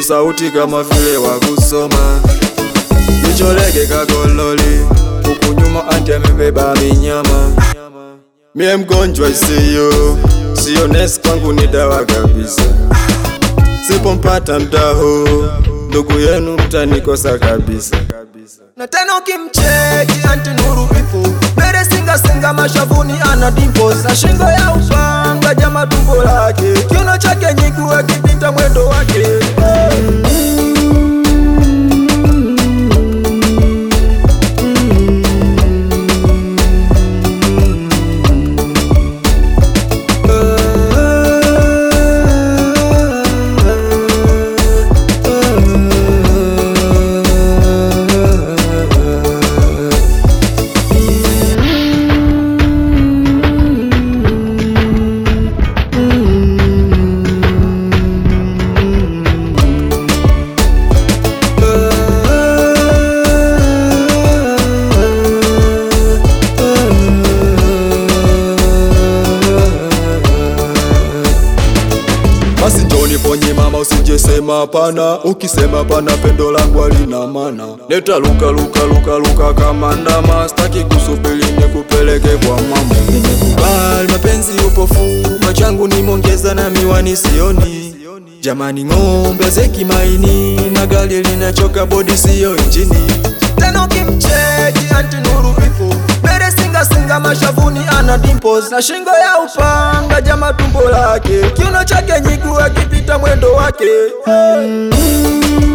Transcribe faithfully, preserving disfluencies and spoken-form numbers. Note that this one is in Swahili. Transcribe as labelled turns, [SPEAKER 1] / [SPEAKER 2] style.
[SPEAKER 1] nusu sauti kama vile wa kusoma. Kicholeke kagololi, huku nyuma anti amebeba minyama. Mie mgonjwa isiyo, siyo nesi kwangu ni dawa kabisa. Sipompata mtaho, ndugu yenu mtanikosa kabisa.
[SPEAKER 2] Na tena ukimcheki anti Nuru ipo Bere singa singa mashavuni ana dimples. Na shingo ya upanga jama tumbo lake, kiuno chake nyigu akipita mwendo wake.
[SPEAKER 1] Basi njoni ponye mama usije sema pana, ukisema pana pendo langu halina maana. Leta luka luka luka luka kama ndama, staki kusubiri nikupeleke kwa mama. Nimekubali mapenzi upofu, machangu ni mongeza na miwani sioni. Jamani ngombe zeki maini, na gari linachoka body siyo injini.
[SPEAKER 2] Tena ukimcheki anti Nuru ipo Bere singa singa mashavuni ana dimples. Na shingo ya upanga jama tumbo lake, kiuno chake nyigu akipita mwendo wake.